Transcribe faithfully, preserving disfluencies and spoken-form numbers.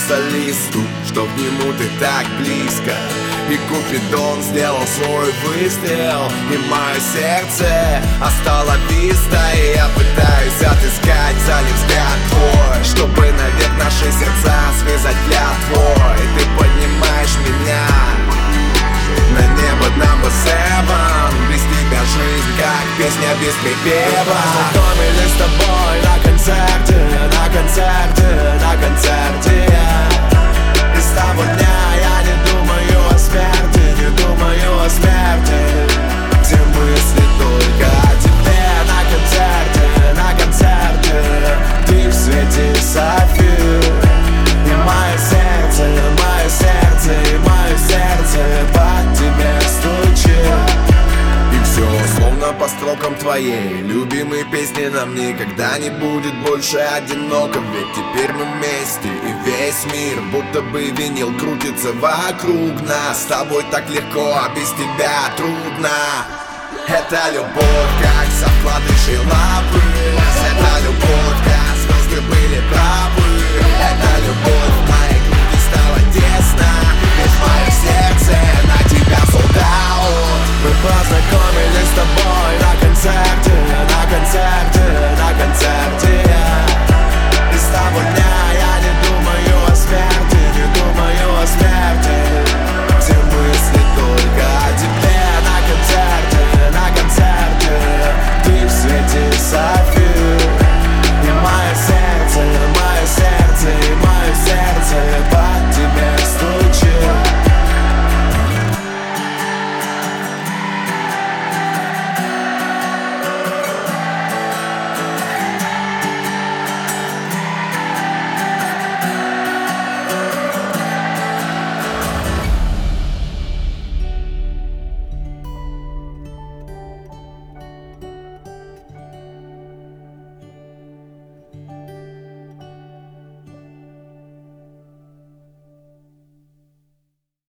солисту, что к нему ты так близко. И Купидон сделал свой выстрел, и мое сердце осталовисто. И я пытаюсь отыскать за ним взгляд твой, чтобы навек наши сердца связать клятвой. И ты поднимаешь меня на небо number seven. Без тебя жизнь как песня без припева. Мы познакомились с тобой на концерте, на концерте, на концерте. И с того дня я не думаю о смерти, не думаю о смерти. Все мысли только о тебе. На концерте, на концерте, ты в свете сапфир. И мое сердце, мое сердце, и мое сердце под тебе стучит. И все словно по строкам твоей любимой песни. Нам никогда не будет больше одиноко, ведь теперь мы вместе. И весь мир будто бы винил крутится вокруг нас. С тобой так легко, а без тебя трудно. Это любовь, как со вкладышей лапы. Это любовь, как звезды были правы. Это любовь моя.